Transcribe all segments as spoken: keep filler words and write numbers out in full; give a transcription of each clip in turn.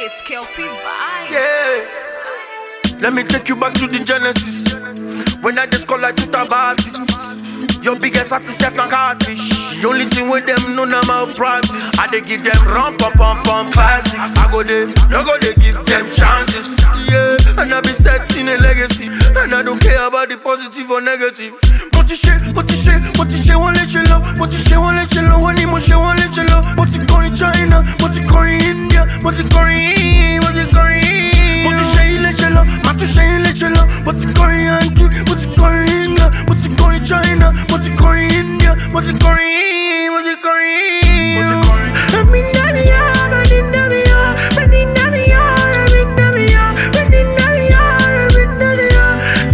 It's Kelpie Vibes. Yeah. Let me take you back to the genesis. When I just call like two tabatis. Your biggest artist left na catfish. The only thing with them no na malpractice. I dey give them rum pum pum pum classics. I go there, no go they give them chances. Yeah, and I be setting a legacy. And I don't care about the positive or negative. But you shit, but you shit, but you shit won't let you love. But you shit won't let you love. When you shit won't let you love. But you call in China, but you call in India, but you call in, but you call in. But you shit let you love, but you shit let you love. But you call in Yankee, but you call in England, but you call in China, but you call in India, but you call in, but you call in. I mean, I'm in Navia, I'm in Navia, I'm in Navia, I'm in Navia, I'm in Navia.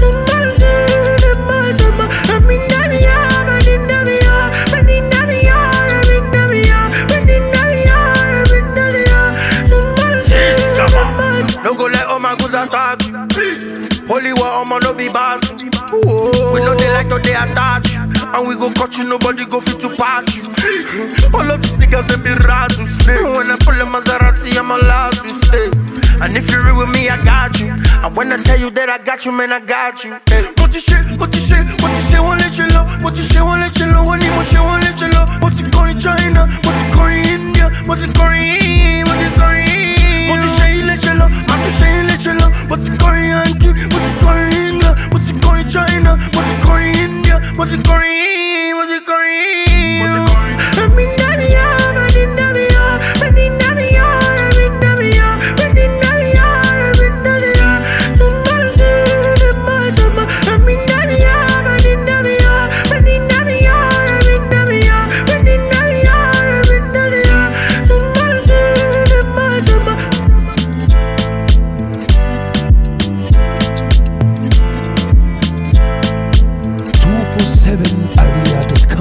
I'm in Navia, I'm in Navia, I'm in Navia, I'm in Navia, I'm in Navia, I'm in Navia. Yes, come on. Don't go let all my goods attack you. Please. Holy war, I'ma no be bad. We know they like to they attach you. And we go cut you, nobody go fit to patch you. All of these niggas, they be rats to stay. When I pull a Maserati, I'm allowed to stay. And if you real with me, I got you. And when I tell you that I got you, man, I got you. Hey. What you shit, what you shit, what you shit won't let you love. What you shit won't let you love. When you shit won't let you love. What you call in China, what you call in India, what you call in, what you call in. What you shit let you love, what you shit let you love. What you call in Yankee, what you call in England, what you call in China, what you call in India, what you call in, what you call in. I'm in Navia, I'm in Navia, I'm in Navia, I'm in Navia, I'm in Navia, I'm in Navia. I'm in Navia, I'm in Navia, I'm in Navia, I'm in Navia, I'm in Navia, I'm in Navia. two four seven area dot com